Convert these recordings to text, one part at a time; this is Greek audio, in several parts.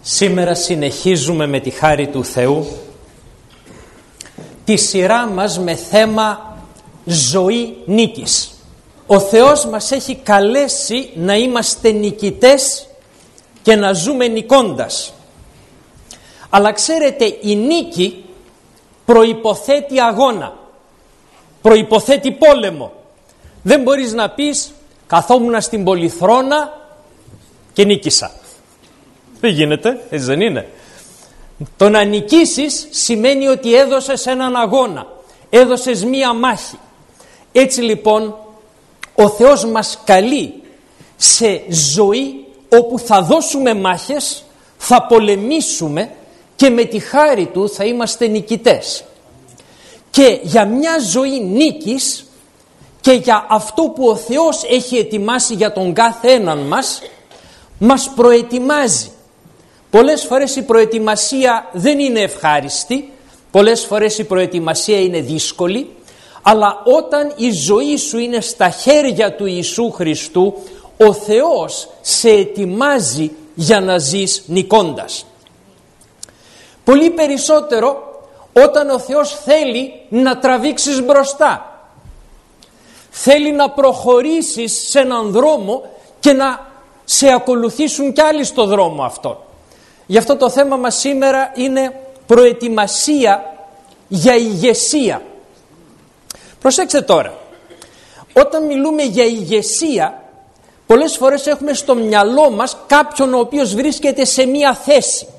Σήμερα συνεχίζουμε με τη χάρη του Θεού τη σειρά μας με θέμα ζωή νίκης. Ο Θεός μας έχει καλέσει να είμαστε νικητές και να ζούμε νικώντας. Αλλά ξέρετε, η νίκη προϋποθέτει αγώνα, προϋποθέτει πόλεμο. Δεν μπορείς να πεις καθόμουν στην πολυθρόνα και νίκησα. Δεν γίνεται, έτσι δεν είναι? Το να νικήσεις σημαίνει ότι έδωσες έναν αγώνα, έδωσες μία μάχη. Έτσι λοιπόν ο Θεός μας καλεί σε ζωή όπου θα δώσουμε μάχες, θα πολεμήσουμε και με τη χάρη Του θα είμαστε νικητές. Και για μια ζωή νίκης και για αυτό που ο Θεός έχει ετοιμάσει για τον κάθε έναν μας προετοιμάζει. Πολλές φορές η προετοιμασία δεν είναι ευχάριστη, πολλές φορές η προετοιμασία είναι δύσκολη, αλλά όταν η ζωή σου είναι στα χέρια του Ιησού Χριστού, ο Θεός σε ετοιμάζει για να ζεις νικώντας. Πολύ περισσότερο όταν ο Θεός θέλει να τραβήξεις μπροστά. Θέλει να προχωρήσεις σε έναν δρόμο και να σε ακολουθήσουν κι άλλοι στο δρόμο αυτό. Γι' αυτό το θέμα μας σήμερα είναι προετοιμασία για ηγεσία. Προσέξτε τώρα, όταν μιλούμε για ηγεσία, πολλές φορές έχουμε στο μυαλό μας κάποιον ο οποίος βρίσκεται σε μία θέση.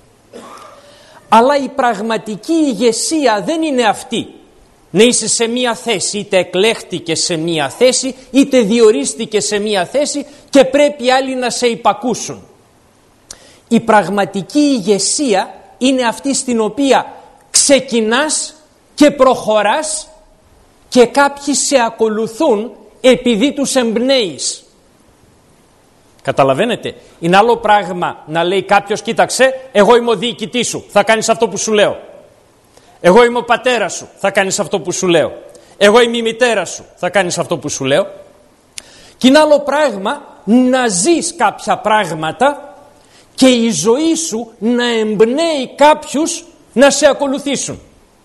Αλλά η πραγματική ηγεσία δεν είναι αυτή. Να είσαι σε μία θέση, είτε εκλέχτηκες σε μία θέση, είτε διορίστηκες σε μία θέση και πρέπει άλλοι να σε υπακούσουν. Η πραγματική ηγεσία είναι αυτή στην οποία ξεκινάς και προχωράς και κάποιοι σε ακολουθούν επειδή τους εμπνέεις. Καταλαβαίνετε? Είναι άλλο πράγμα να λέει κάποιος, κοίταξε, εγώ είμαι ο διοικητής σου, θα κάνεις αυτό που σου λέω. Εγώ είμαι ο πατέρας σου, θα κάνεις αυτό που σου λέω. Εγώ είμαι η μητέρα σου, θα κάνεις αυτό που σου λέω. Και είναι άλλο πράγμα να ζεις κάποια πράγματα και η ζωή σου να εμπνέει κάποιους να σε ακολουθήσουν.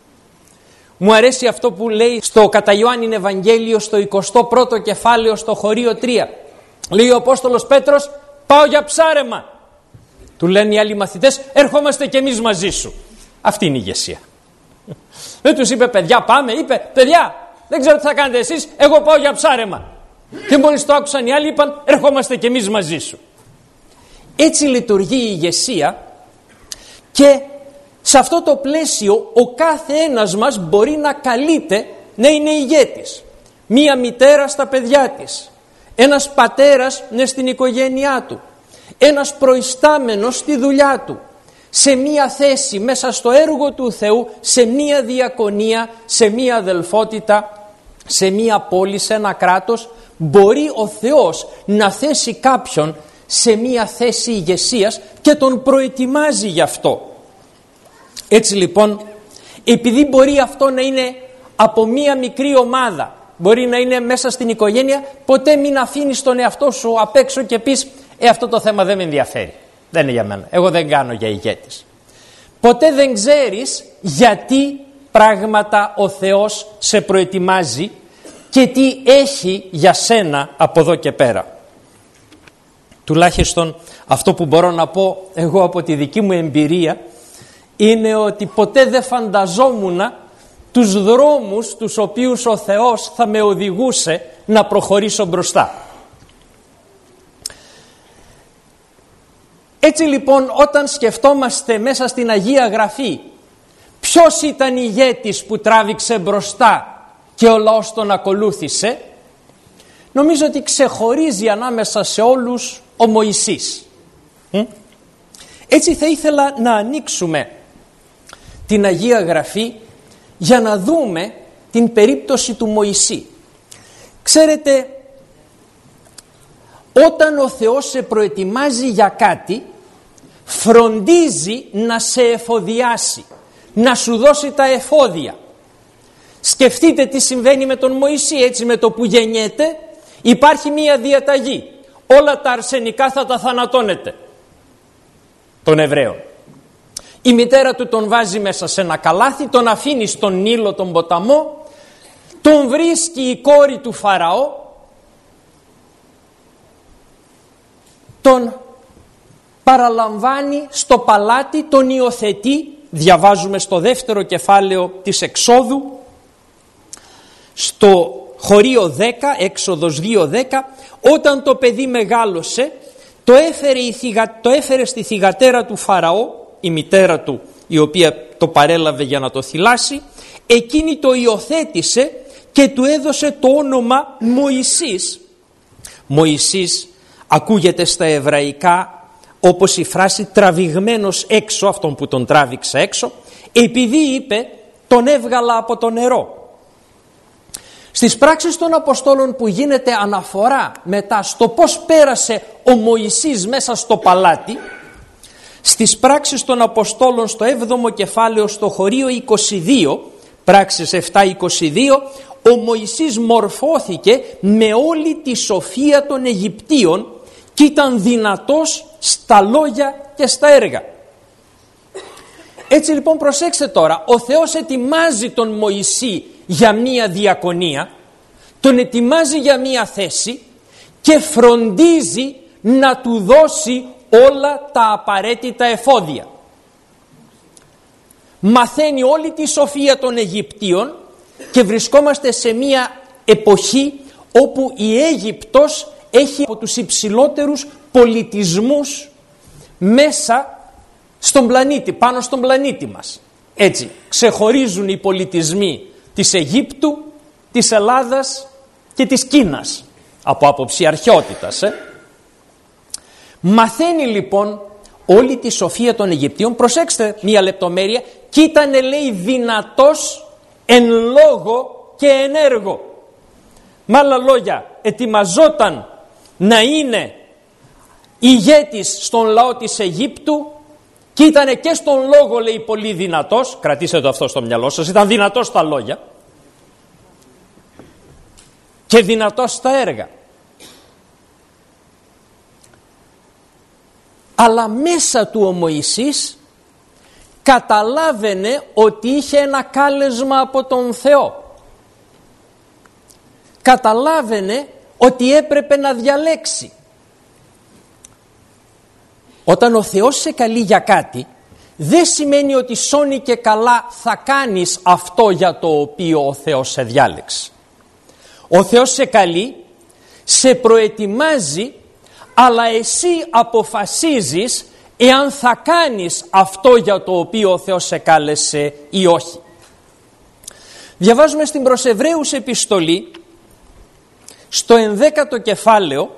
Μου αρέσει αυτό που λέει στο κατά Ιωάννην Ευαγγέλιο στο 21ο κεφάλαιο στο χωρίο 3. Λέει ο Απόστολος Πέτρος, πάω για ψάρεμα. Του λένε οι άλλοι μαθητές, ερχόμαστε κι εμείς μαζί σου. Αυτή είναι η ηγεσία. Δεν τους είπε παιδιά πάμε, είπε παιδιά δεν ξέρω τι θα κάνετε εσείς, εγώ πάω για ψάρεμα. Και μόλις το άκουσαν οι άλλοι είπαν ερχόμαστε κι εμείς μαζί σου. Έτσι λειτουργεί η ηγεσία και σε αυτό το πλαίσιο ο κάθε ένας μας μπορεί να καλείται να είναι ηγέτης. Μία μητέρα στα παιδιά της, ένας πατέρας στην οικογένειά του, ένας προϊστάμενος στη δουλειά του, σε μία θέση μέσα στο έργο του Θεού, σε μία διακονία, σε μία αδελφότητα, σε μία πόλη, σε ένα κράτος. Μπορεί ο Θεός να θέσει κάποιον σε μία θέση ηγεσίας και τον προετοιμάζει γι' αυτό. Έτσι λοιπόν, επειδή μπορεί αυτό να είναι από μία μικρή ομάδα, μπορεί να είναι μέσα στην οικογένεια, ποτέ μην αφήνεις τον εαυτό σου απ' έξω και πεις αυτό το θέμα δεν με ενδιαφέρει, δεν είναι για μένα, εγώ δεν κάνω για ηγέτης. Ποτέ δεν ξέρεις γιατί πράγματα ο Θεός σε προετοιμάζει και τι έχει για σένα από εδώ και πέρα. Τουλάχιστον αυτό που μπορώ να πω εγώ από τη δική μου εμπειρία είναι ότι ποτέ δεν φανταζόμουν τους δρόμους τους οποίους ο Θεός θα με οδηγούσε να προχωρήσω μπροστά. Έτσι λοιπόν όταν σκεφτόμαστε μέσα στην Αγία Γραφή ποιος ήταν ηγέτης που τράβηξε μπροστά και ο λαός τον ακολούθησε, νομίζω ότι ξεχωρίζει ανάμεσα σε όλους ο Μωυσής. Έτσι θα ήθελα να ανοίξουμε την Αγία Γραφή για να δούμε την περίπτωση του Μωυσή. Ξέρετε, όταν ο Θεός σε προετοιμάζει για κάτι, φροντίζει να σε εφοδιάσει, να σου δώσει τα εφόδια. Σκεφτείτε τι συμβαίνει με τον Μωυσή, έτσι με το που γεννιέται υπάρχει μία διαταγή. Όλα τα αρσενικά θα τα θανατώνετε. των Εβραίων. Η μητέρα του τον βάζει μέσα σε ένα καλάθι, τον αφήνει στον Νείλο τον ποταμό, τον βρίσκει η κόρη του Φαραώ, τον παραλαμβάνει στο παλάτι, τον υιοθετεί, διαβάζουμε στο δεύτερο κεφάλαιο της Εξόδου, στο χωρίο 10, Έξοδος 2:10, όταν το παιδί μεγάλωσε, το έφερε στη θυγατέρα του Φαραώ, η μητέρα του, η οποία το παρέλαβε για να το θυλάσει, εκείνη το υιοθέτησε και του έδωσε το όνομα Μωυσής. Μωυσής ακούγεται στα εβραϊκά όπως η φράση τραβηγμένος έξω, αυτόν που τον τράβηξε έξω, επειδή είπε τον έβγαλα από το νερό. Στις πράξεις των Αποστόλων που γίνεται αναφορά μετά στο πώς πέρασε ο Μωυσής μέσα στο παλάτι, στις πράξεις των Αποστόλων στο 7ο κεφάλαιο στο χωρίο 22, πράξεις 7-22, ο Μωυσής μορφώθηκε με όλη τη σοφία των Αιγυπτίων και ήταν δυνατός στα λόγια και στα έργα. Έτσι λοιπόν προσέξτε τώρα, ο Θεός ετοιμάζει τον Μωυσή για μία διακονία, τον ετοιμάζει για μία θέση και φροντίζει να του δώσει όλα τα απαραίτητα εφόδια. Μαθαίνει όλη τη σοφία των Αιγυπτίων και βρισκόμαστε σε μία εποχή όπου η Αίγυπτος έχει από τους υψηλότερους πολιτισμούς μέσα στον πλανήτη, πάνω στον πλανήτη μας. Έτσι ξεχωρίζουν οι πολιτισμοί της Αιγύπτου, της Ελλάδας και της Κίνας από άποψη αρχαιότητας. Μαθαίνει λοιπόν όλη τη σοφία των Αιγυπτίων. Προσέξτε μία λεπτομέρεια, και ήταν λέει δυνατός εν λόγω και εν έργο. Με άλλα λόγια, ετοιμαζόταν να είναι ηγέτης στον λαό της Αιγύπτου και ήταν και στον λόγο λέει πολύ δυνατός, κρατήστε το αυτό στο μυαλό σας, ήταν δυνατός στα λόγια και δυνατός στα έργα. Αλλά μέσα του ο Μωυσής καταλάβαινε ότι είχε ένα κάλεσμα από τον Θεό. Καταλάβαινε ότι έπρεπε να διαλέξει. Όταν ο Θεός σε καλεί για κάτι, δεν σημαίνει ότι σώνει και καλά θα κάνεις αυτό για το οποίο ο Θεός σε διάλεξε. Ο Θεός σε καλεί, σε προετοιμάζει, αλλά εσύ αποφασίζεις εάν θα κάνεις αυτό για το οποίο ο Θεός σε κάλεσε ή όχι. Διαβάζουμε στην προς Εβραίους επιστολή, στο 11ο κεφάλαιο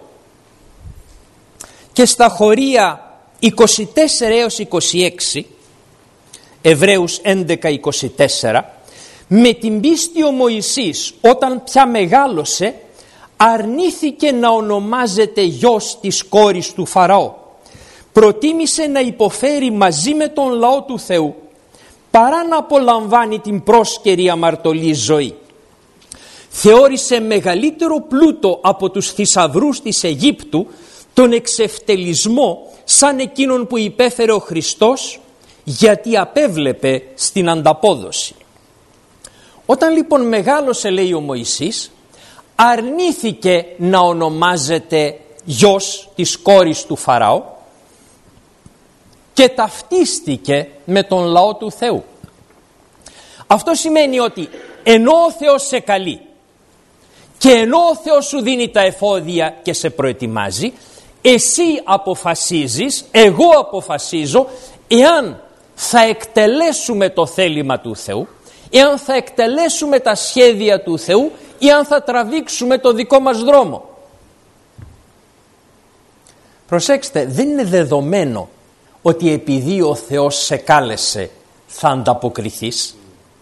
και στα χωρία 24 έως 26, Εβραίους 11-24, με την πίστη ο Μωυσής όταν πια μεγάλωσε αρνήθηκε να ονομάζεται γιος της κόρης του Φαραώ. Προτίμησε να υποφέρει μαζί με τον λαό του Θεού παρά να απολαμβάνει την πρόσκαιρη αμαρτωλή ζωή. Θεώρησε μεγαλύτερο πλούτο από τους θησαυρούς της Αιγύπτου τον εξευτελισμό σαν εκείνον που υπέφερε ο Χριστός, γιατί απέβλεπε στην ανταπόδοση. Όταν λοιπόν μεγάλωσε λέει ο Μωυσής, αρνήθηκε να ονομάζεται γιος της κόρης του Φαραώ και ταυτίστηκε με τον λαό του Θεού. Αυτό σημαίνει ότι ενώ ο Θεός σε καλεί και ενώ ο Θεός σου δίνει τα εφόδια και σε προετοιμάζει, εσύ αποφασίζεις, εγώ αποφασίζω εάν θα εκτελέσουμε το θέλημα του Θεού, εάν θα εκτελέσουμε τα σχέδια του Θεού ή αν θα τραβήξουμε το δικό μας δρόμο. Προσέξτε, δεν είναι δεδομένο ότι επειδή ο Θεός σε κάλεσε θα ανταποκριθείς.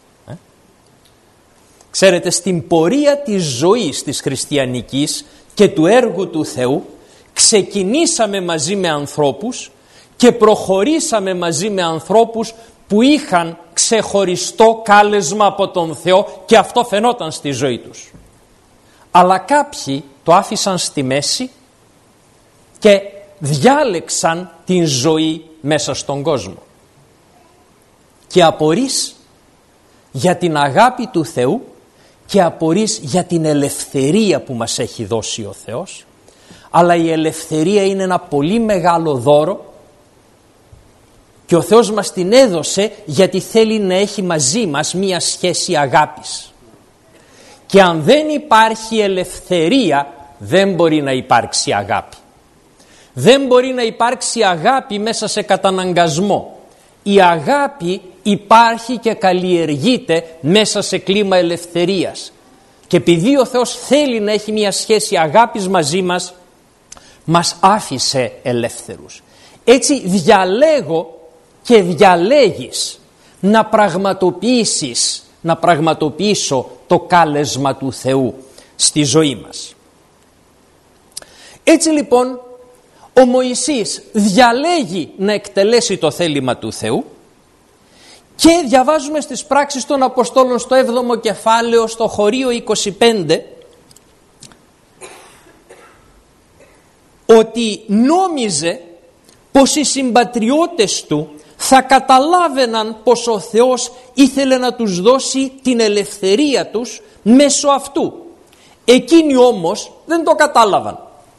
Ξέρετε, στην πορεία της ζωής της χριστιανικής και του έργου του Θεού ξεκινήσαμε μαζί με ανθρώπους και προχωρήσαμε μαζί με ανθρώπους που είχαν ξεχωριστό κάλεσμα από τον Θεό και αυτό φαινόταν στη ζωή τους. Αλλά κάποιοι το άφησαν στη μέση και διάλεξαν την ζωή μέσα στον κόσμο. Και απορείς για την αγάπη του Θεού και απορείς για την ελευθερία που μας έχει δώσει ο Θεός. Αλλά η ελευθερία είναι ένα πολύ μεγάλο δώρο και ο Θεός μας την έδωσε γιατί θέλει να έχει μαζί μας μία σχέση αγάπης. Και αν δεν υπάρχει ελευθερία, δεν μπορεί να υπάρξει αγάπη. Δεν μπορεί να υπάρξει αγάπη μέσα σε καταναγκασμό. Η αγάπη υπάρχει και καλλιεργείται μέσα σε κλίμα ελευθερίας. Και επειδή ο Θεός θέλει να έχει μια σχέση αγάπης μαζί μας, μας άφησε ελεύθερους. Έτσι διαλέγω και διαλέγεις να πραγματοποιήσω το κάλεσμα του Θεού στη ζωή μας. Έτσι λοιπόν ο Μωυσής διαλέγει να εκτελέσει το θέλημα του Θεού και διαβάζουμε στις πράξεις των Αποστόλων στο 7ο κεφάλαιο στο χωρίο 25 ότι νόμιζε πως οι συμπατριώτες του θα καταλάβαιναν πως ο Θεός ήθελε να τους δώσει την ελευθερία τους μέσω αυτού. Εκείνοι όμως δεν το κατάλαβαν.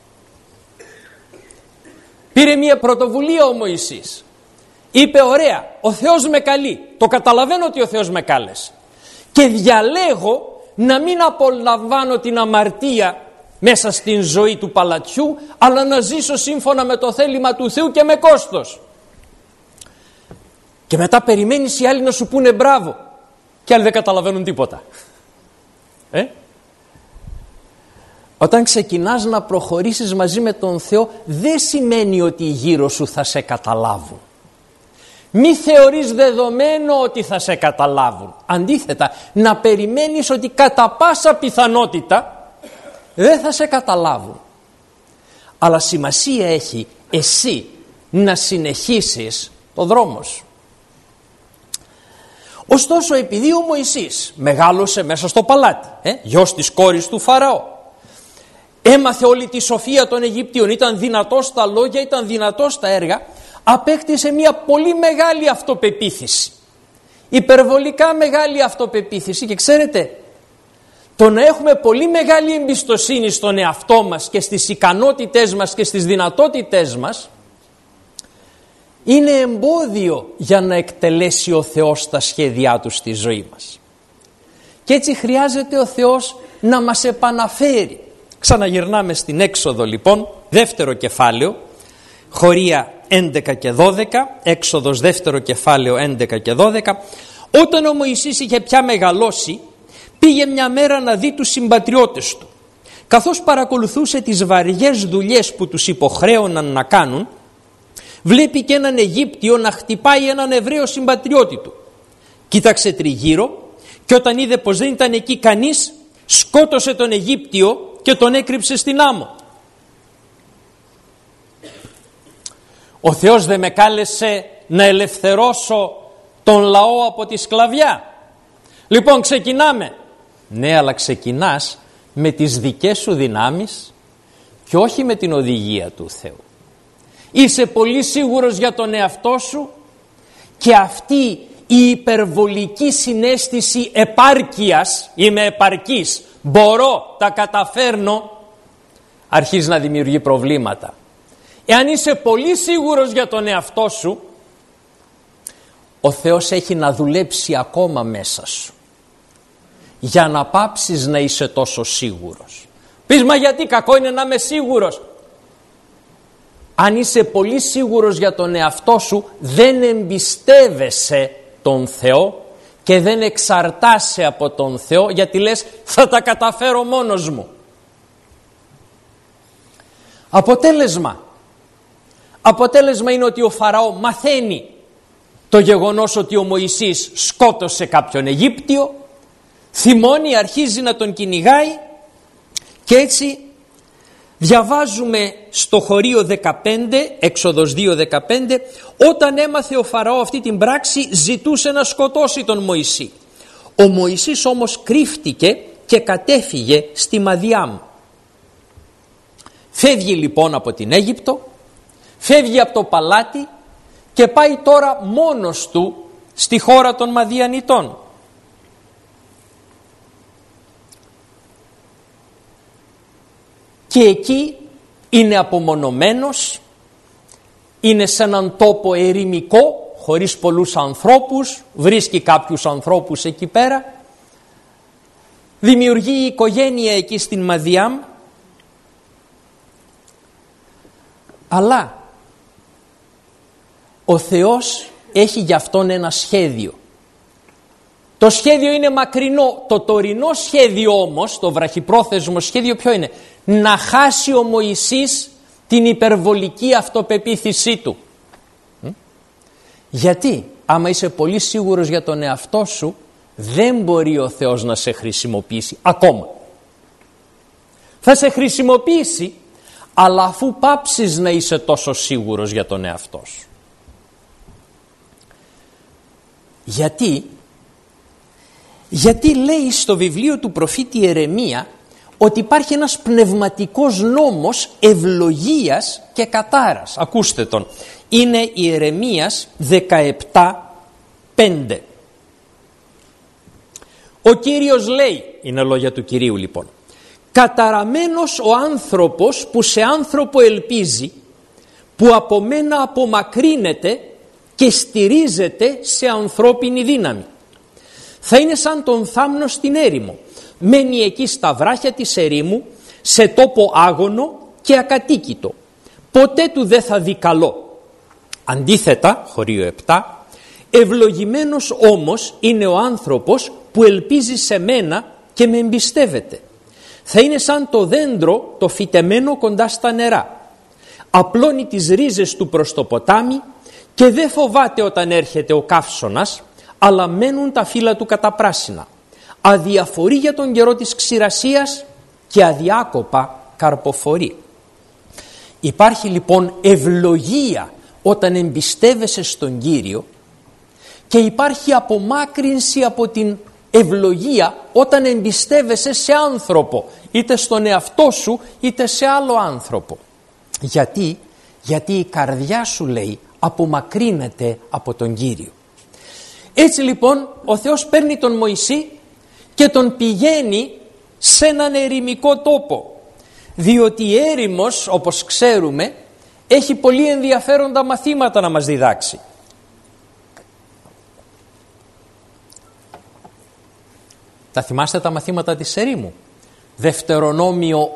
Πήρε μια πρωτοβουλία ο Μωυσής. Είπε ωραία, ο Θεός με καλεί. Το καταλαβαίνω ότι ο Θεός με κάλεσε. Και διαλέγω να μην απολαμβάνω την αμαρτία μέσα στην ζωή του παλατιού, αλλά να ζήσω σύμφωνα με το θέλημα του Θεού και με κόστος. Και μετά περιμένεις οι άλλοι να σου πούνε μπράβο και άλλοι δεν καταλαβαίνουν τίποτα. Όταν ξεκινάς να προχωρήσεις μαζί με τον Θεό, δεν σημαίνει ότι γύρω σου θα σε καταλάβουν. Μη θεωρείς δεδομένο ότι θα σε καταλάβουν. Αντίθετα, να περιμένεις ότι κατά πάσα πιθανότητα δεν θα σε καταλάβουν. Αλλά σημασία έχει εσύ να συνεχίσεις το δρόμο σου. Ωστόσο, επειδή ο Μωυσής μεγάλωσε μέσα στο παλάτι, γιος της κόρης του Φαραώ, έμαθε όλη τη σοφία των Αιγυπτίων, ήταν δυνατός στα λόγια, ήταν δυνατός στα έργα, απέκτησε μια πολύ μεγάλη αυτοπεποίθηση. Υπερβολικά μεγάλη αυτοπεποίθηση. Και ξέρετε, το να έχουμε πολύ μεγάλη εμπιστοσύνη στον εαυτό μας και στις ικανότητές μας και στις δυνατότητές μας είναι εμπόδιο για να εκτελέσει ο Θεός τα σχέδιά του στη ζωή μας. Και έτσι χρειάζεται ο Θεός να μας επαναφέρει. Ξαναγυρνάμε στην Έξοδο λοιπόν, δεύτερο κεφάλαιο, χωρία 11 και 12, Έξοδος δεύτερο κεφάλαιο 11 και 12. Όταν ο Μωυσής είχε πια μεγαλώσει, πήγε μια μέρα να δει τους συμπατριώτες του. Καθώς παρακολουθούσε τις βαριές δουλειές που τους υποχρέωναν να κάνουν, βλέπει και έναν Αιγύπτιο να χτυπάει έναν Εβραίο συμπατριώτη του. Κοίταξε τριγύρω και όταν είδε πως δεν ήταν εκεί κανείς, σκότωσε τον Αιγύπτιο και τον έκρυψε στην άμμο. Ο Θεός δεν με κάλεσε να ελευθερώσω τον λαό από τη σκλαβιά? Λοιπόν, ξεκινάμε. Ναι, αλλά ξεκινάς με τις δικές σου δυνάμεις και όχι με την οδηγία του Θεού. Είσαι πολύ σίγουρος για τον εαυτό σου και αυτή η υπερβολική συναίσθηση επάρκειας, είμαι επαρκής, μπορώ, τα καταφέρνω, αρχίζει να δημιουργεί προβλήματα. Εάν είσαι πολύ σίγουρος για τον εαυτό σου, ο Θεός έχει να δουλέψει ακόμα μέσα σου για να πάψεις να είσαι τόσο σίγουρος. Πεις, μα γιατί κακό είναι να είμαι σίγουρος? Αν είσαι πολύ σίγουρος για τον εαυτό σου, δεν εμπιστεύεσαι τον Θεό και δεν εξαρτάσαι από τον Θεό, γιατί λες θα τα καταφέρω μόνος μου. Αποτέλεσμα είναι ότι ο Φαραώ μαθαίνει το γεγονός ότι ο Μωυσής σκότωσε κάποιον Αιγύπτιο, θυμώνει, αρχίζει να τον κυνηγάει και έτσι διαβάζουμε στο χωρίο 15, Έξοδος 2:15, όταν έμαθε ο Φαραώ αυτή την πράξη ζητούσε να σκοτώσει τον Μωυσή. Ο Μωυσής όμως κρύφτηκε και κατέφυγε στη Μαδιάμ. Φεύγει λοιπόν από την Αίγυπτο, φεύγει από το παλάτι και πάει τώρα μόνος του στη χώρα των Μαδιανιτών. Και εκεί είναι απομονωμένος, είναι σε έναν τόπο ερημικό, χωρίς πολλούς ανθρώπους, βρίσκει κάποιους ανθρώπους εκεί πέρα, δημιουργεί οικογένεια εκεί στην Μαδιάμ, αλλά ο Θεός έχει για αυτόν ένα σχέδιο. Το σχέδιο είναι μακρινό. Το τωρινό σχέδιο όμως, το βραχυπρόθεσμο σχέδιο ποιο είναι? Να χάσει ο Μωυσής την υπερβολική αυτοπεποίθησή του. Γιατί άμα είσαι πολύ σίγουρος για τον εαυτό σου, δεν μπορεί ο Θεός να σε χρησιμοποιήσει ακόμα. Θα σε χρησιμοποιήσει, αλλά αφού πάψεις να είσαι τόσο σίγουρος για τον εαυτό σου. Γιατί λέει στο βιβλίο του προφήτη Ιερεμία ότι υπάρχει ένας πνευματικός νόμος ευλογίας και κατάρας. Ακούστε τον. Είναι Ιερεμίας 17:5. Ο Κύριος λέει, είναι λόγια του Κυρίου λοιπόν, «Καταραμένος ο άνθρωπος που σε άνθρωπο ελπίζει, που από μένα απομακρύνεται και στηρίζεται σε ανθρώπινη δύναμη. Θα είναι σαν τον θάμνο στην έρημο. Μένει εκεί στα βράχια της ερήμου, σε τόπο άγωνο και ακατοίκητο. Ποτέ του δεν θα δει καλό. Αντίθετα, χωρίο 7, ευλογημένος όμως είναι ο άνθρωπος που ελπίζει σε μένα και με εμπιστεύεται. Θα είναι σαν το δέντρο το φυτεμένο κοντά στα νερά. Απλώνει τις ρίζες του προς το ποτάμι και δεν φοβάται όταν έρχεται ο καύσωνας, αλλά μένουν τα φύλλα του καταπράσινα. Αδιαφορεί για τον καιρό της ξηρασίας και αδιάκοπα καρποφορεί». Υπάρχει λοιπόν ευλογία όταν εμπιστεύεσαι στον Κύριο και υπάρχει απομάκρυνση από την ευλογία όταν εμπιστεύεσαι σε άνθρωπο, είτε στον εαυτό σου είτε σε άλλο άνθρωπο. Γιατί η καρδιά σου, λέει, απομακρύνεται από τον Κύριο. Έτσι λοιπόν ο Θεός παίρνει τον Μωυσή και τον πηγαίνει σε έναν ερημικό τόπο, διότι η έρημος, όπως ξέρουμε, έχει πολύ ενδιαφέροντα μαθήματα να μας διδάξει. Τα θυμάστε τα μαθήματα της ερήμου? Δευτερονόμιο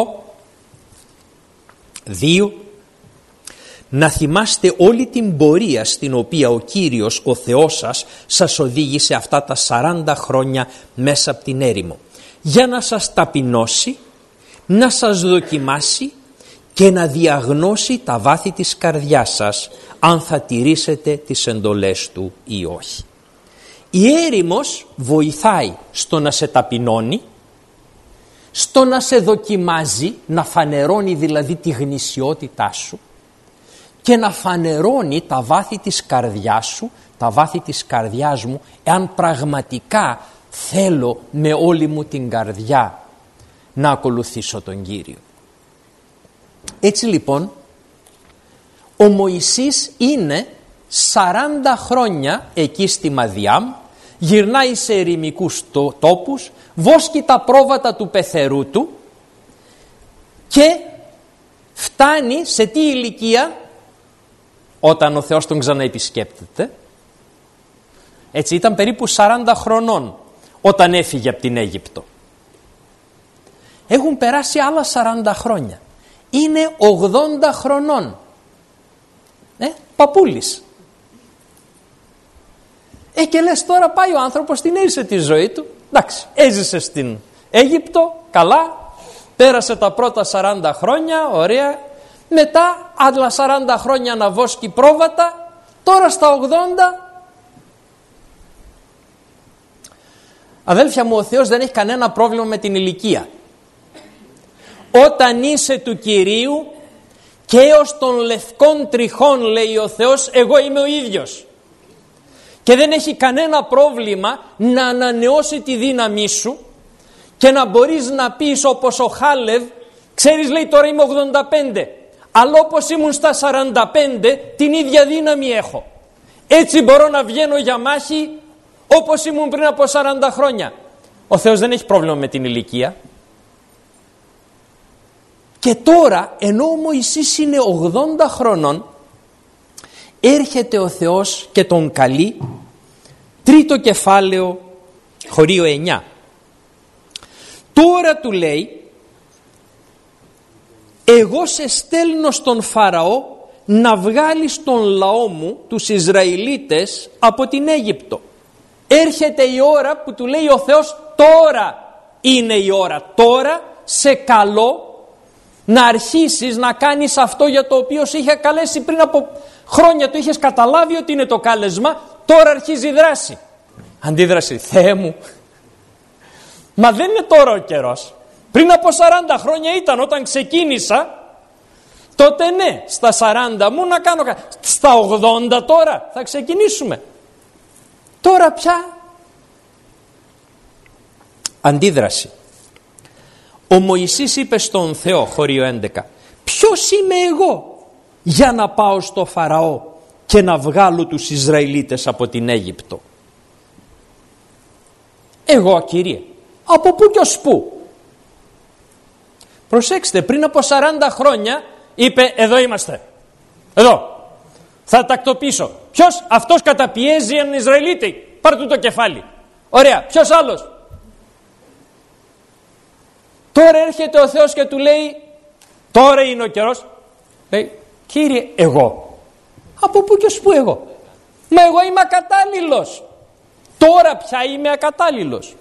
8:2. Να θυμάστε όλη την πορεία στην οποία ο Κύριος, ο Θεός σας οδήγησε αυτά τα 40 χρόνια μέσα από την έρημο, για να σας ταπεινώσει, να σας δοκιμάσει και να διαγνώσει τα βάθη της καρδιάς σας, αν θα τηρήσετε τις εντολές του ή όχι. Η έρημος βοηθάει στο να σε ταπεινώνει, στο να σε δοκιμάζει, να φανερώνει δηλαδή τη γνησιότητά σου και να φανερώνει τα βάθη της καρδιάς σου, τα βάθη της καρδιάς μου, εάν πραγματικά θέλω με όλη μου την καρδιά να ακολουθήσω τον Κύριο. Έτσι λοιπόν ο Μωυσής είναι 40 χρόνια εκεί στη Μαδιάμ, γυρνάει σε ερημικούς τόπους, βόσκει τα πρόβατα του πεθερού του και φτάνει σε τι ηλικία? Όταν ο Θεός τον ξαναεπισκέπτεται. Έτσι ήταν περίπου 40 χρονών όταν έφυγε από την Αίγυπτο. Έχουν περάσει άλλα 40 χρόνια. Είναι 80 χρονών. Παππούλης. Και λες τώρα πάει ο άνθρωπος, την έζησε τη ζωή του. Εντάξει, έζησε στην Αίγυπτο, καλά, πέρασε τα πρώτα 40 χρόνια, ωραία. Μετά άλλα 40 χρόνια να βόσκει πρόβατα, τώρα στα 80. Αδέλφια μου, ο Θεός δεν έχει κανένα πρόβλημα με την ηλικία. Όταν είσαι του Κυρίου και έως των λευκών τριχών, λέει ο Θεός, εγώ είμαι ο ίδιος. Και δεν έχει κανένα πρόβλημα να ανανεώσει τη δύναμή σου και να μπορείς να πεις όπως ο Χάλεβ, ξέρεις, λέει, τώρα είμαι 85, Αλλά όπως ήμουν στα 45 την ίδια δύναμη έχω. Έτσι μπορώ να βγαίνω για μάχη όπως ήμουν πριν από 40 χρόνια. Ο Θεός δεν έχει πρόβλημα με την ηλικία. Και τώρα, ενώ ο Μωυσής είναι 80 χρονών, έρχεται ο Θεός και τον καλεί, τρίτο κεφάλαιο, χωρίο 9. Τώρα του λέει, εγώ σε στέλνω στον Φαραώ να βγάλεις τον λαό μου, τους Ισραηλίτες, από την Αίγυπτο. Έρχεται η ώρα που του λέει ο Θεός, τώρα είναι η ώρα, τώρα σε καλώ να αρχίσεις να κάνεις αυτό για το οποίο σε είχε καλέσει πριν από χρόνια. Το είχες καταλάβει ότι είναι το κάλεσμα, τώρα αρχίζει η δράση. Αντίδραση, Θεέ μου, μα δεν είναι τώρα ο καιρός. Πριν από 40 χρόνια ήταν όταν ξεκίνησα. Τότε ναι, στα 40 μου να κάνω κάτι. Στα 80 τώρα θα ξεκινήσουμε. Τώρα πια. Αντίδραση. Ο Μωυσής είπε στον Θεό, χωρίο 11, ποιος είμαι εγώ για να πάω στο Φαραώ και να βγάλω τους Ισραηλίτες από την Αίγυπτο? Εγώ, Κύριε, από πού και ως πού? Προσέξτε, πριν από 40 χρόνια είπε, εδώ είμαστε, εδώ, θα τακτοποιήσω. Ποιος? Αυτός καταπιέζει έναν Ισραηλίτη, πάρ' του το κεφάλι. Ωραία, ποιος άλλος? Τώρα έρχεται ο Θεός και του λέει, τώρα είναι ο καιρός. Λέει, Κύριε, εγώ? Από πού και ως πού εγώ? Μα εγώ είμαι ακατάλληλος. Τώρα πια είμαι ακατάλληλος.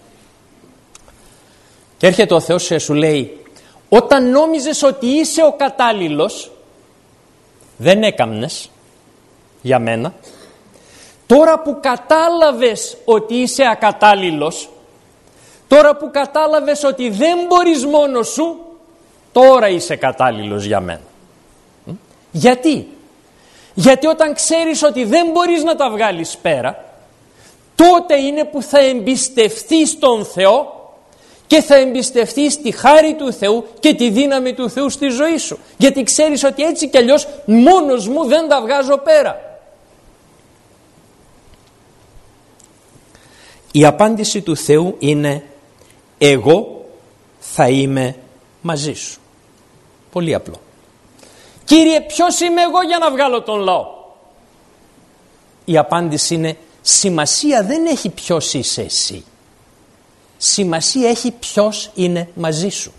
Και έρχεται ο Θεός και σου λέει, όταν νόμιζες ότι είσαι ο κατάλληλος, δεν έκαμνες για μένα. Τώρα που κατάλαβες ότι είσαι ακατάλληλος, τώρα που κατάλαβες ότι δεν μπορείς μόνος σου, τώρα είσαι κατάλληλος για μένα. Γιατί? Γιατί όταν ξέρεις ότι δεν μπορείς να τα βγάλεις πέρα, τότε είναι που θα εμπιστευτείς τον Θεό και θα εμπιστευτείς τη χάρη του Θεού και τη δύναμη του Θεού στη ζωή σου. Γιατί ξέρεις ότι έτσι κι αλλιώς μόνος μου δεν τα βγάζω πέρα. Η απάντηση του Θεού είναι, εγώ θα είμαι μαζί σου. Πολύ απλό. Κύριε, ποιος είμαι εγώ για να βγάλω τον λαό? Η απάντηση είναι, σημασία δεν έχει ποιος είσαι εσύ. Σημασία έχει ποιος είναι μαζί σου.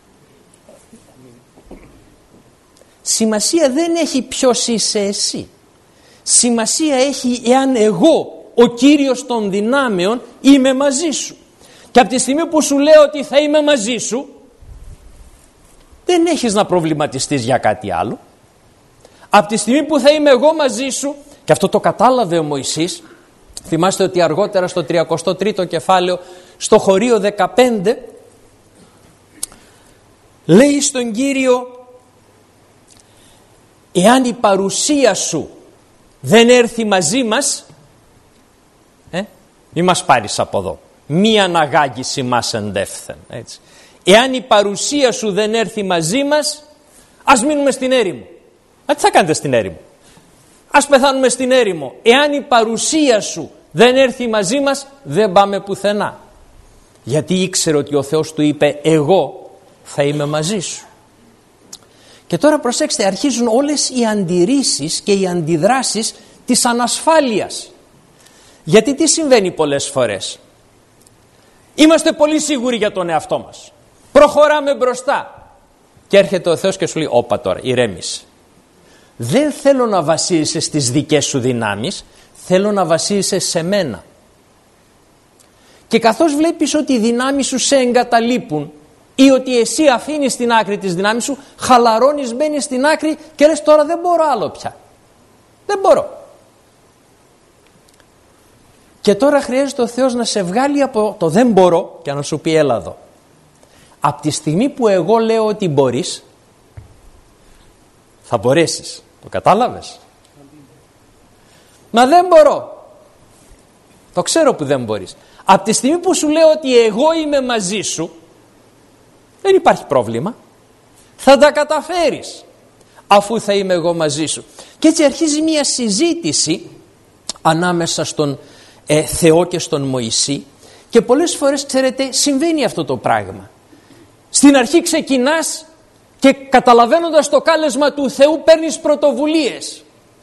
Σημασία δεν έχει ποιος είσαι εσύ. Σημασία έχει εάν εγώ, ο Κύριος των δυνάμεων, είμαι μαζί σου. Και από τη στιγμή που σου λέω ότι θα είμαι μαζί σου, δεν έχεις να προβληματιστείς για κάτι άλλο. Από τη στιγμή που θα είμαι εγώ μαζί σου, και αυτό το κατάλαβε ο Μωυσής, θυμάστε ότι αργότερα στο 33ο κεφάλαιο, στο χωρίο 15, λέει στον Κύριο, εάν η παρουσία σου δεν έρθει μαζί μας, μη μας πάρεις από εδώ, μη αναγάγεις ημάς εντεύθεν. Έτσι. Εάν η παρουσία σου δεν έρθει μαζί μας, ας μείνουμε στην έρημο. Τι θα κάνετε στην έρημο? Ας πεθάνουμε στην έρημο. Εάν η παρουσία σου δεν έρθει μαζί μας, δεν πάμε πουθενά. Γιατί ήξερε ότι ο Θεός του είπε, εγώ θα είμαι μαζί σου. Και τώρα προσέξτε, αρχίζουν όλες οι αντιρρήσεις και οι αντιδράσεις της ανασφάλειας. Γιατί τι συμβαίνει πολλές φορές? Είμαστε πολύ σίγουροι για τον εαυτό μας. Προχωράμε μπροστά. Και έρχεται ο Θεός και σου λέει, όπα τώρα, ηρέμησε. Δεν θέλω να βασίζεσαι στις δικές σου δυνάμεις, θέλω να βασίζεσαι σε μένα. Και καθώς βλέπεις ότι οι δυνάμεις σου σε εγκαταλείπουν ή ότι εσύ αφήνεις στην άκρη τις δυνάμεις σου, χαλαρώνεις, μπαίνεις στην άκρη και λες, τώρα δεν μπορώ άλλο πια. Δεν μπορώ. Και τώρα χρειάζεται ο Θεός να σε βγάλει από το δεν μπορώ και να σου πει, έλα εδώ. Από τη στιγμή που εγώ λέω ότι μπορείς, θα μπορέσεις. Το κατάλαβες? Μα δεν μπορώ. Το ξέρω που δεν μπορείς. Από τη στιγμή που σου λέω ότι εγώ είμαι μαζί σου, δεν υπάρχει πρόβλημα. Θα τα καταφέρεις. αφού θα είμαι εγώ μαζί σου. Και έτσι αρχίζει μια συζήτηση ανάμεσα στον Θεό και στον Μωυσή, και πολλές φορές, ξέρετε, συμβαίνει αυτό το πράγμα. Στην αρχή ξεκινάς και καταλαβαίνοντας το κάλεσμα του Θεού παίρνεις πρωτοβουλίες.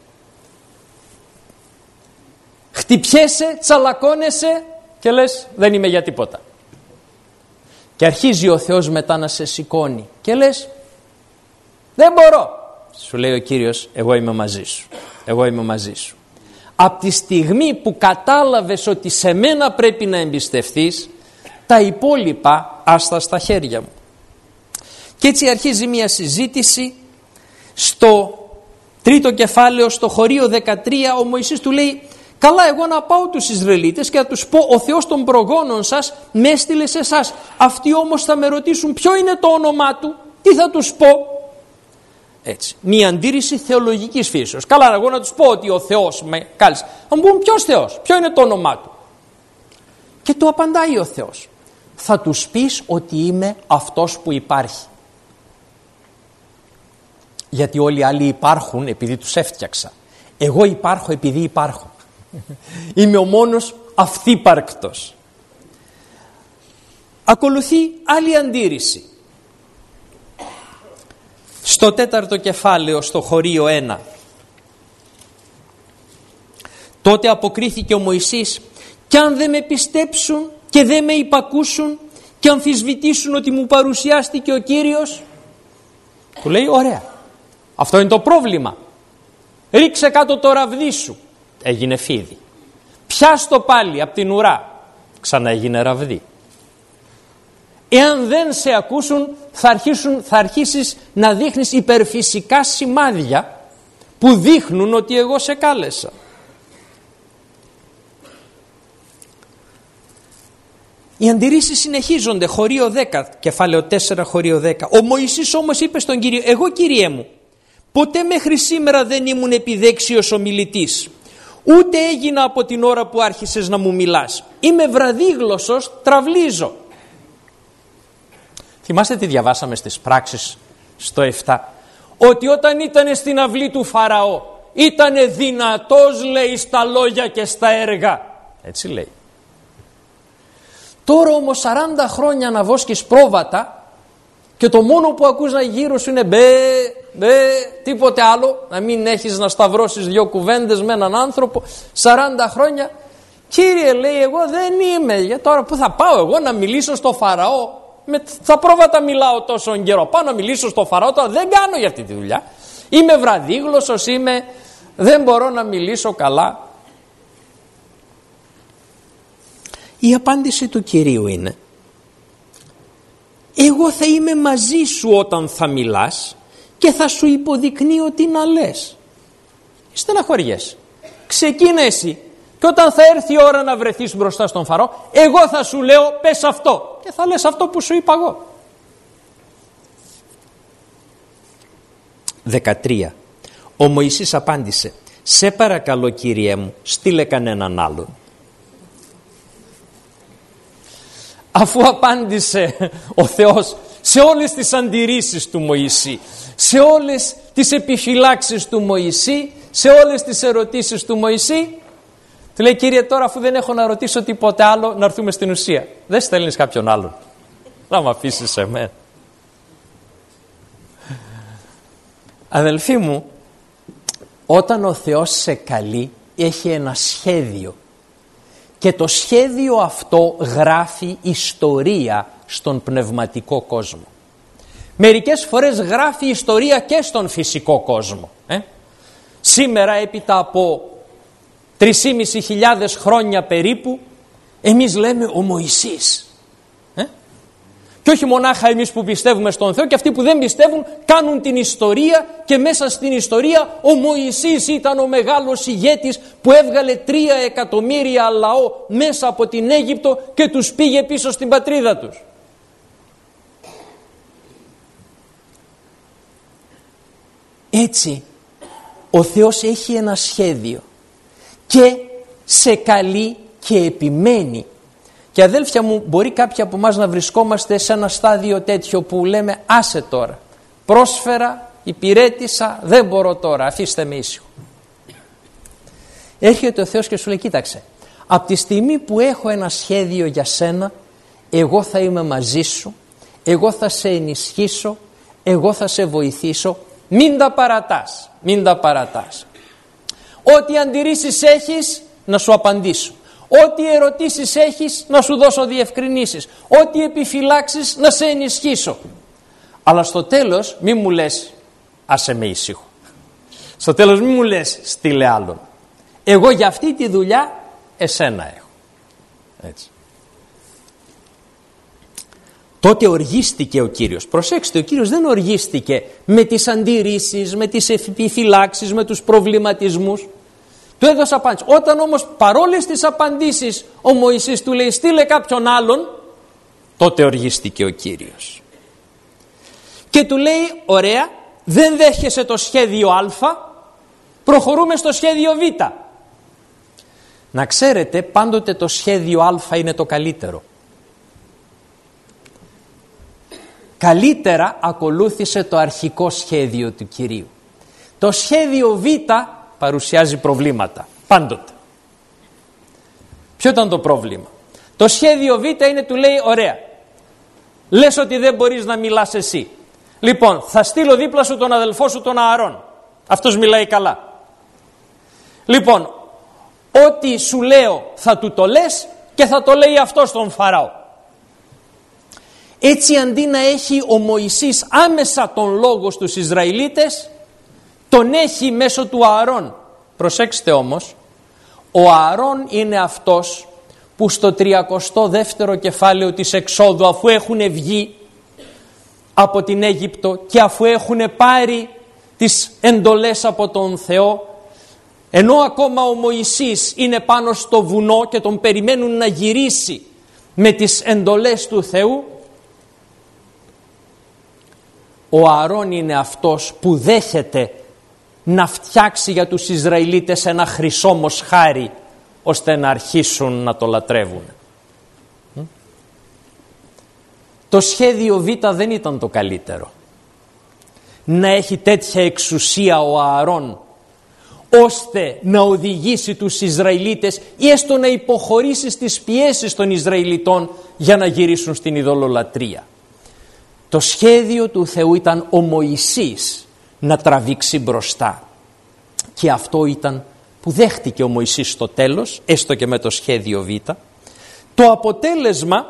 Χτυπιέσαι, τσαλακώνεσαι και λες δεν είμαι για τίποτα. Και αρχίζει ο Θεός μετά να σε σηκώνει και λες δεν μπορώ. Σου λέει ο Κύριος εγώ είμαι μαζί σου. Εγώ είμαι μαζί σου. Από τη στιγμή που κατάλαβες ότι σε μένα πρέπει να εμπιστευτείς, τα υπόλοιπα άστα στα χέρια μου. Και έτσι αρχίζει μια συζήτηση. Στο τρίτο κεφάλαιο, στο χωρίο 13, ο Μωυσής του λέει καλά, εγώ να πάω τους Ισραηλίτες και να τους πω ο Θεός των προγόνων σας με έστειλε σε εσάς. Αυτοί όμως θα με ρωτήσουν ποιο είναι το όνομά του, τι θα τους πω. Έτσι, μια αντίρρηση θεολογικής φύσεως. Καλά, εγώ να τους πω ότι ο Θεός με κάλεσε. Θα μου πούν ποιος Θεός, ποιο είναι το όνομά του. Και του απαντάει ο Θεός. Θα τους πεις ότι είμαι αυτός που υπάρχει. Γιατί όλοι οι άλλοι υπάρχουν επειδή τους έφτιαξα. Εγώ υπάρχω επειδή υπάρχω. Είμαι ο μόνος αυθύπαρκτος. Ακολουθεί άλλη αντίρρηση. Στο τέταρτο κεφάλαιο, στο χωρίο 1. Τότε αποκρίθηκε ο Μωυσής «Κι αν δεν με πιστέψουν και δεν με υπακούσουν και αμφισβητήσουν ότι μου παρουσιάστηκε ο Κύριος», του λέει «Ωραία, αυτό είναι το πρόβλημα. Ρίξε κάτω το ραβδί σου». Έγινε φίδι. «Πιάστο πάλι από την ουρά». Ξανά έγινε ραβδί. Εάν δεν σε ακούσουν θα αρχίσεις να δείχνεις υπερφυσικά σημάδια που δείχνουν ότι εγώ σε κάλεσα. Οι αντιρρήσεις συνεχίζονται. Χωρίο 10, κεφάλαιο 4, χωρίο 10. Ο Μωυσής όμως είπε στον Κύριο «Εγώ Κύριέ μου, ποτέ μέχρι σήμερα δεν ήμουν επιδέξιος ομιλητής, ούτε έγινα από την ώρα που άρχισες να μου μιλάς. Είμαι βραδύγλωσσος, τραυλίζω». Θυμάστε τι διαβάσαμε στις πράξεις στο 7, ότι όταν ήταν στην αυλή του Φαραώ ήταν δυνατός, λέει, στα λόγια και στα έργα. Έτσι λέει. Τώρα όμως 40 χρόνια να βόσκεις πρόβατα και το μόνο που ακούς να γύρω σου είναι μπε, τίποτε άλλο, να μην έχεις να σταυρώσεις 2 κουβέντες με έναν άνθρωπο 40 χρόνια. Κύριε, λέει, εγώ δεν είμαι, για τώρα που θα πάω εγώ να μιλήσω στο Φαραώ, με τα πρόβατα μιλάω τόσο καιρό, πάω να μιλήσω στο Φαραώ, τώρα δεν κάνω για αυτή τη δουλειά, είμαι βραδύγλωσσος, δεν μπορώ να μιλήσω καλά. Η απάντηση του Κυρίου είναι «Εγώ θα είμαι μαζί σου όταν θα μιλάς και θα σου υποδεικνύω τι να λες». Στεναχωριέσαι. Ξεκίνα εσύ και όταν θα έρθει η ώρα να βρεθείς μπροστά στον Φαραώ, εγώ θα σου λέω πες αυτό και θα λες αυτό που σου είπα εγώ. 13. Ο Μωυσής απάντησε «Σε παρακαλώ Κύριέ μου, στείλε κανέναν άλλον». Αφού απάντησε ο Θεός σε όλες τις αντιρρήσεις του Μωυσή, σε όλες τις επιφυλάξεις του Μωυσή, σε όλες τις ερωτήσεις του Μωυσή, του λέει Κύριε, τώρα αφού δεν έχω να ρωτήσω τίποτε άλλο, να έρθουμε στην ουσία. Δεν στέλνεις κάποιον άλλον, να μ' αφήσεις εμένα. Αδελφοί μου, όταν ο Θεός σε καλεί έχει ένα σχέδιο και το σχέδιο αυτό γράφει ιστορία στον πνευματικό κόσμο. Μερικές φορές γράφει ιστορία και στον φυσικό κόσμο. Σήμερα έπειτα από 3.500 χρόνια περίπου εμείς λέμε ο Μωυσής. Και όχι μονάχα εμείς που πιστεύουμε στον Θεό, και αυτοί που δεν πιστεύουν κάνουν την ιστορία, και μέσα στην ιστορία ο Μωυσής ήταν ο μεγάλος ηγέτης που έβγαλε 3 εκατομμύρια λαό μέσα από την Αίγυπτο και τους πήγε πίσω στην πατρίδα τους. Έτσι ο Θεός έχει ένα σχέδιο και σε καλεί και επιμένει. Και αδέλφια μου, μπορεί κάποιοι από εμάς να βρισκόμαστε σε ένα στάδιο τέτοιο που λέμε άσε τώρα, πρόσφερα, υπηρέτησα, δεν μπορώ τώρα, αφήστε με ήσυχο. Έρχεται ο Θεός και σου λέει, κοίταξε, από τη στιγμή που έχω ένα σχέδιο για σένα, εγώ θα είμαι μαζί σου, εγώ θα σε ενισχύσω, εγώ θα σε βοηθήσω, μην τα παρατάς, μην τα παρατάς. Ό,τι αντιρρήσεις έχεις να σου απαντήσω, ό,τι ερωτήσεις έχεις να σου δώσω διευκρινήσεις, ό,τι επιφυλάξεις να σε ενισχύσω. Αλλά στο τέλος μη μου λες άσε με ήσυχο. Στο τέλος μη μου λες στείλε άλλον. Εγώ για αυτή τη δουλειά εσένα έχω. Έτσι. Τότε οργίστηκε ο Κύριος. Προσέξτε, ο Κύριος δεν οργίστηκε με τις αντιρρήσεις, με τις επιφυλάξεις, με τους προβληματισμούς. Του έδωσε απάντηση. Όταν όμως παρόλες τις απαντήσεις ο Μωυσής του λέει στείλε κάποιον άλλον, τότε οργίστηκε ο Κύριος. Και του λέει, ωραία, δεν δέχεσαι το σχέδιο Α, προχωρούμε στο σχέδιο Β. Να ξέρετε, πάντοτε το σχέδιο Α είναι το καλύτερο. Καλύτερα ακολούθησε το αρχικό σχέδιο του Κυρίου. Το σχέδιο Β παρουσιάζει προβλήματα, πάντοτε. Ποιο ήταν το πρόβλημα? Το σχέδιο Β είναι, του λέει, ωραία, λες ότι δεν μπορείς να μιλάς εσύ. Λοιπόν, θα στείλω δίπλα σου τον αδελφό σου τον Ααρών. Αυτός μιλάει καλά. Λοιπόν, ό,τι σου λέω θα του το λες και θα το λέει αυτός στον Φαραώ. Έτσι αντί να έχει ο Μωυσής άμεσα τον λόγο στους Ισραηλίτες, τον έχει μέσω του Ααρών. Προσέξτε όμως, ο Ααρών είναι αυτός που στο 32ο κεφάλαιο της Εξόδου, αφού έχουν βγει από την Αίγυπτο και αφού έχουν πάρει τις εντολές από τον Θεό, ενώ ακόμα ο Μωυσής είναι πάνω στο βουνό και τον περιμένουν να γυρίσει με τις εντολές του Θεού, ο Ααρών είναι αυτός που δέχεται να φτιάξει για τους Ισραηλίτες ένα χρυσό μοσχάρι ώστε να αρχίσουν να το λατρεύουν. Το σχέδιο Β δεν ήταν το καλύτερο. Να έχει τέτοια εξουσία ο Ααρών ώστε να οδηγήσει τους Ισραηλίτες ή έστω να υποχωρήσει στις πιέσεις των Ισραηλιτών για να γυρίσουν στην ειδωλολατρεία. Το σχέδιο του Θεού ήταν ο Μωυσής να τραβήξει μπροστά. Και αυτό ήταν που δέχτηκε ο Μωυσής στο τέλος, έστω και με το σχέδιο Β. Το αποτέλεσμα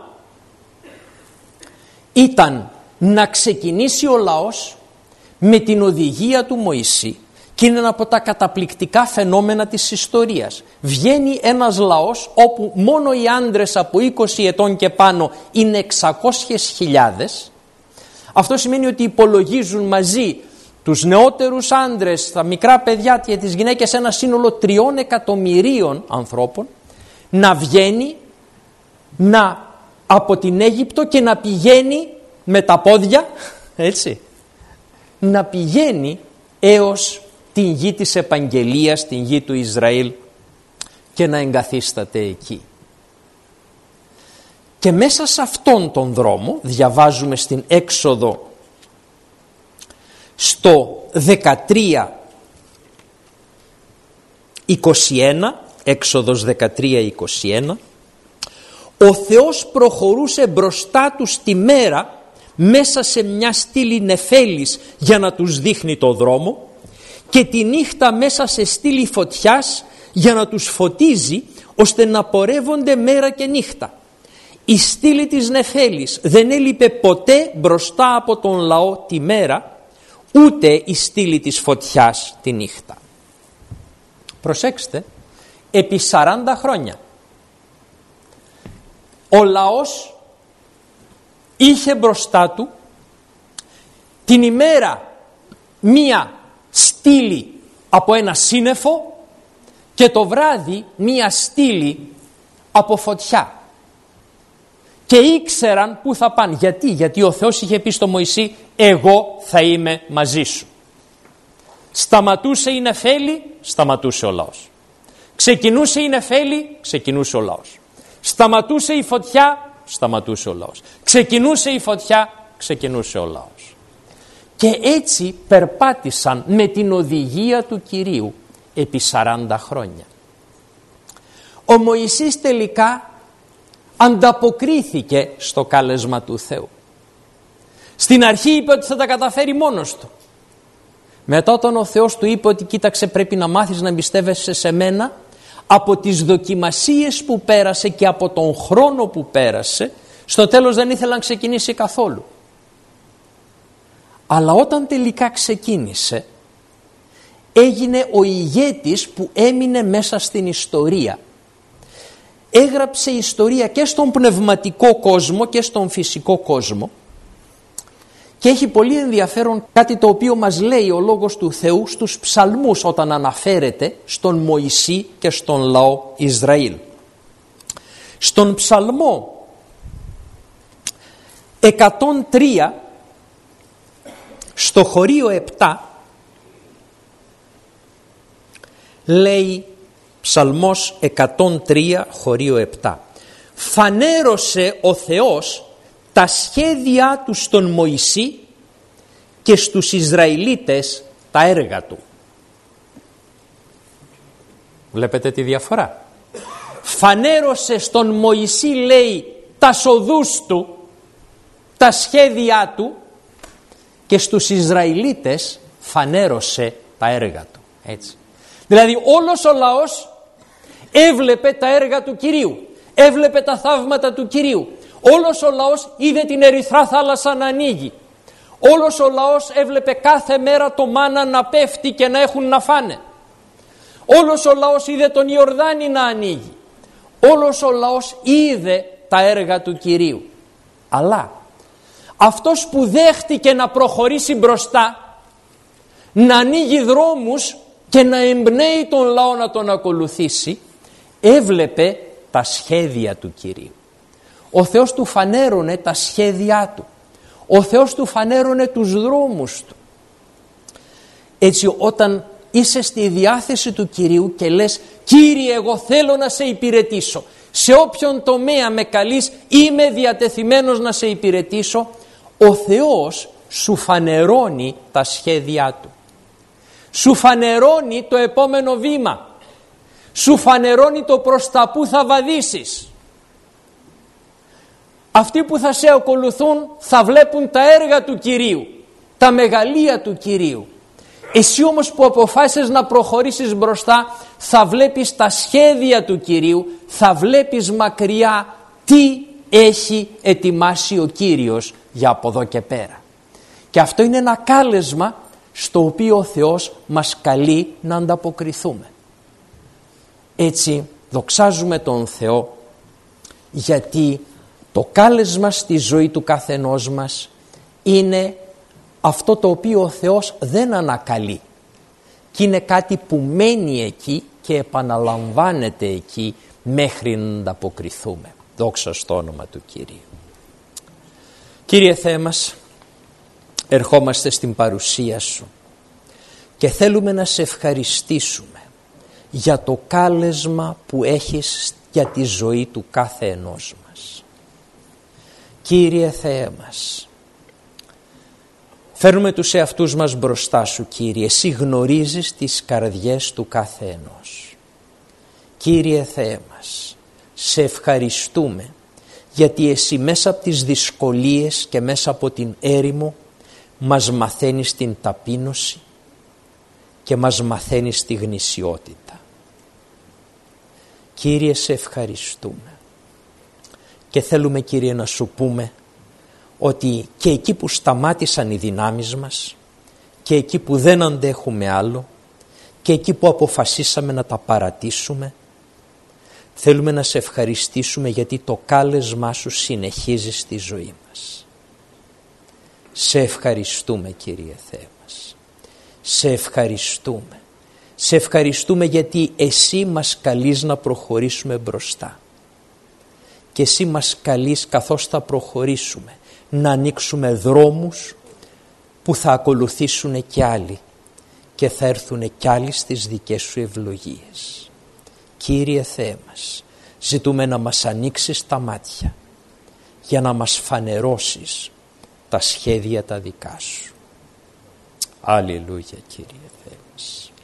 ήταν να ξεκινήσει ο λαός με την οδηγία του Μωυσή, και είναι ένα από τα καταπληκτικά φαινόμενα της ιστορίας. Βγαίνει ένας λαός όπου μόνο οι άντρες από 20 ετών και πάνω είναι 600.000. Αυτό σημαίνει ότι υπολογίζουν μαζί τους νεότερους άντρες, τα μικρά παιδιά και τις γυναίκες, ένα σύνολο 3 εκατομμυρίων ανθρώπων, να βγαίνει από την Αίγυπτο και να πηγαίνει με τα πόδια, έτσι, να πηγαίνει έως την γη της επαγγελίας, την γη του Ισραήλ, και να εγκαθίσταται εκεί. Και μέσα σε αυτόν τον δρόμο διαβάζουμε στην Έξοδο στο 13:21, Έξοδος 13:21, ο Θεός προχωρούσε μπροστά τους τη μέρα μέσα σε μια στήλη νεφέλης για να τους δείχνει το δρόμο, και τη νύχτα μέσα σε στήλη φωτιάς για να τους φωτίζει, ώστε να πορεύονται μέρα και νύχτα. Η στήλη της νεφέλης δεν έλειπε ποτέ μπροστά από τον λαό τη μέρα, ούτε η στήλη της φωτιάς τη νύχτα. Προσέξτε, επί 40 χρόνια ο λαός είχε μπροστά του την ημέρα μία στήλη από ένα σύννεφο και το βράδυ μία στήλη από φωτιά. Και ήξεραν πού θα πάνε. Γιατί ο Θεός είχε πει στο Μωυσή, εγώ θα είμαι μαζί σου. Σταματούσε η νεφέλη, σταματούσε ο λαός. Ξεκινούσε η νεφέλη, ξεκινούσε ο λαός. Σταματούσε η φωτιά, σταματούσε ο λαός. Ξεκινούσε η φωτιά, ξεκινούσε ο λαός. Και έτσι περπάτησαν με την οδηγία του Κυρίου επί 40 χρόνια. Ο Μωυσής τελικά ανταποκρίθηκε στο κάλεσμα του Θεού. Στην αρχή είπε ότι θα τα καταφέρει μόνος του. Μετά όταν ο Θεός του είπε ότι κοίταξε, πρέπει να μάθεις να εμπιστεύεσαι σε μένα, από τις δοκιμασίες που πέρασε και από τον χρόνο που πέρασε, στο τέλος δεν ήθελε να ξεκινήσει καθόλου. Αλλά όταν τελικά ξεκίνησε, έγινε ο ηγέτης που έμεινε μέσα στην ιστορία. Έγραψε ιστορία και στον πνευματικό κόσμο και στον φυσικό κόσμο. Και έχει πολύ ενδιαφέρον κάτι το οποίο μας λέει ο Λόγος του Θεού στους ψαλμούς όταν αναφέρεται στον Μωυσή και στον λαό Ισραήλ. Στον ψαλμό 103, στο χωρίο 7, λέει ψαλμός 103 χωρίο 7, φανέρωσε ο Θεός τα σχέδιά του στον Μωυσή και στους Ισραηλίτες τα έργα του. Βλέπετε τη διαφορά. Φανέρωσε στον Μωυσή, λέει, τα σοδούς του, τα σχέδιά του, και στους Ισραηλίτες φανέρωσε τα έργα του. Έτσι. Δηλαδή όλος ο λαός έβλεπε τα έργα του Κυρίου, έβλεπε τα θαύματα του Κυρίου. Όλος ο λαός είδε την ερυθρά θάλασσα να ανοίγει. Όλος ο λαός έβλεπε κάθε μέρα το μάνα να πέφτει και να έχουν να φάνε. Όλος ο λαός είδε τον Ιορδάνη να ανοίγει. Όλος ο λαός είδε τα έργα του Κυρίου. Αλλά αυτός που δέχτηκε να προχωρήσει μπροστά, να ανοίγει δρόμους και να εμπνέει τον λαό να τον ακολουθήσει, έβλεπε τα σχέδια του Κυρίου. Ο Θεός του φανέρωνε τα σχέδιά του. Ο Θεός του φανέρωνε τους δρόμους του. Έτσι όταν είσαι στη διάθεση του Κυρίου και λες, Κύριε, εγώ θέλω να σε υπηρετήσω, σε όποιον τομέα με καλείς είμαι διατεθειμένος να σε υπηρετήσω, ο Θεός σου φανερώνει τα σχέδιά του. Σου φανερώνει το επόμενο βήμα. Σου φανερώνει το προς τα που θα βαδίσεις. Αυτοί που θα σε ακολουθούν θα βλέπουν τα έργα του Κυρίου, τα μεγαλεία του Κυρίου. Εσύ όμως που αποφάσισες να προχωρήσεις μπροστά, θα βλέπεις τα σχέδια του Κυρίου, θα βλέπεις μακριά τι έχει ετοιμάσει ο Κύριος για από εδώ και πέρα. Και αυτό είναι ένα κάλεσμα στο οποίο ο Θεός μας καλεί να ανταποκριθούμε. Έτσι δοξάζουμε τον Θεό, γιατί το κάλεσμα στη ζωή του καθενός μας είναι αυτό το οποίο ο Θεός δεν ανακαλεί, και είναι κάτι που μένει εκεί και επαναλαμβάνεται εκεί μέχρι να ανταποκριθούμε. Δόξα στο όνομα του Κυρίου. Κύριε Θεέ μας, ερχόμαστε στην παρουσία Σου και θέλουμε να σε ευχαριστήσουμε για το κάλεσμα που έχεις για τη ζωή του κάθε ενός μας. Κύριε Θεέ μας, φέρνουμε τους εαυτούς μας μπροστά Σου, Κύριε. Εσύ γνωρίζεις τις καρδιές του κάθε ενός. Κύριε Θεέ μας, σε ευχαριστούμε γιατί Εσύ μέσα από τις δυσκολίες και μέσα από την έρημο μας μαθαίνεις την ταπείνωση και μας μαθαίνεις τη γνησιότητα. Κύριε, σε ευχαριστούμε και θέλουμε, Κύριε, να Σου πούμε ότι και εκεί που σταμάτησαν οι δυνάμεις μας και εκεί που δεν αντέχουμε άλλο και εκεί που αποφασίσαμε να τα παρατήσουμε, θέλουμε να σε ευχαριστήσουμε γιατί το κάλεσμά Σου συνεχίζει στη ζωή μας. Σε ευχαριστούμε, Κύριε Θεέ μας. Σε ευχαριστούμε. Σε ευχαριστούμε γιατί Εσύ μας καλείς να προχωρήσουμε μπροστά. Και Εσύ μας καλείς καθώς θα προχωρήσουμε να ανοίξουμε δρόμους που θα ακολουθήσουν κι άλλοι και θα έρθουν κι άλλοι στις δικές Σου ευλογίες. Κύριε Θεέ μας, ζητούμε να μας ανοίξεις τα μάτια για να μας φανερώσεις τα σχέδια τα δικά Σου. Αλληλούια, Κύριε Θεέ μας.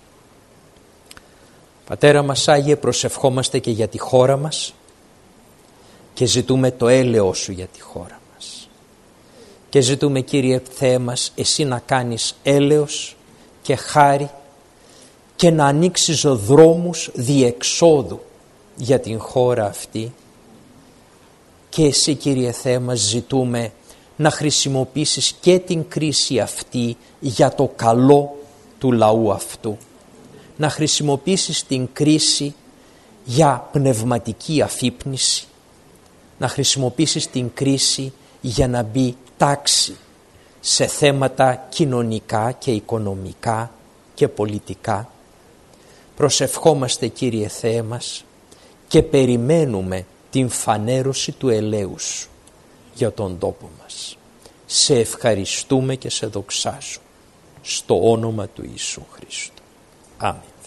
Πατέρα μας Άγιε, προσευχόμαστε και για τη χώρα μας και ζητούμε το έλεος Σου για τη χώρα μας. Και ζητούμε, Κύριε Θεέ μας, Εσύ να κάνεις έλεος και χάρη και να ανοίξεις δρόμους διεξόδου για την χώρα αυτή. Και Εσύ, Κύριε Θεέ μας, ζητούμε να χρησιμοποιήσεις και την κρίση αυτή για το καλό του λαού αυτού. Να χρησιμοποιήσεις την κρίση για πνευματική αφύπνιση. Να χρησιμοποιήσεις την κρίση για να μπει τάξη σε θέματα κοινωνικά και οικονομικά και πολιτικά. Προσευχόμαστε, Κύριε Θεέ μας, και περιμένουμε την φανέρωση του ελέους Σου για τον τόπο μας. Σε ευχαριστούμε και σε δοξάζουμε στο όνομα του Ιησού Χριστού. Αμήν.